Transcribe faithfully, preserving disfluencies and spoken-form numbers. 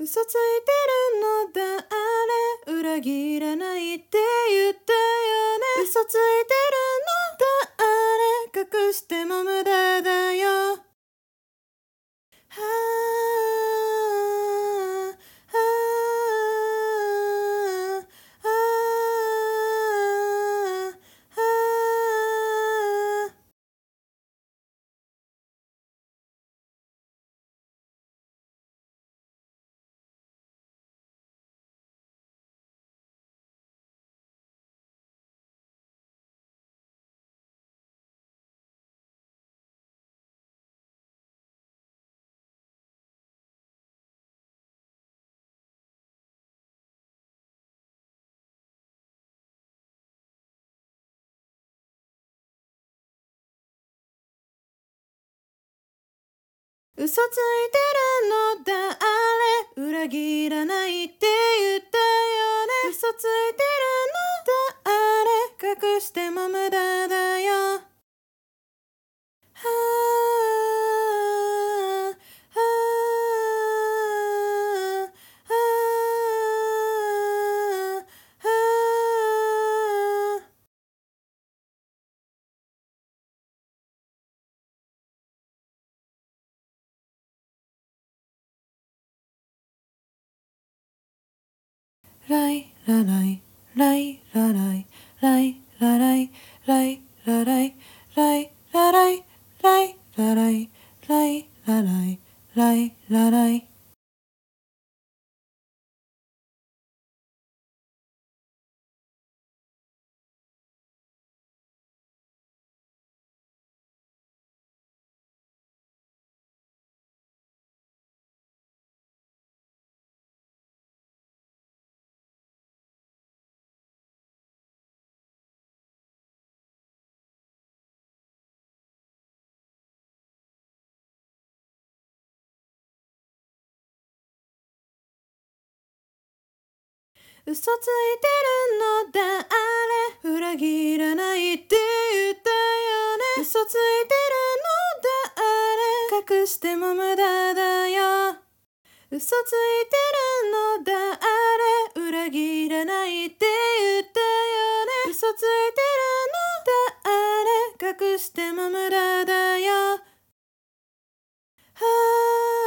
嘘ついてるのだあれ裏切らないって言ったよね。嘘ついてるのだあれ隠しても無駄だよ。はあはあはあはあ。嘘ついてるのだあれ裏切らないって言ったよね。嘘ついてるのだあれ隠しても無駄だよ。はあはあはあはあ。ライラライライラライライラライライラライライラライライラライライラライライラライ。嘘ついてるのだあれ裏切らないって言ったよね。嘘ついてるのだあれ隠しても無駄だよ。嘘ついてるのだあれ裏切らないって言ったよね。嘘ついてるのだあれ隠しても無駄だよ。はあ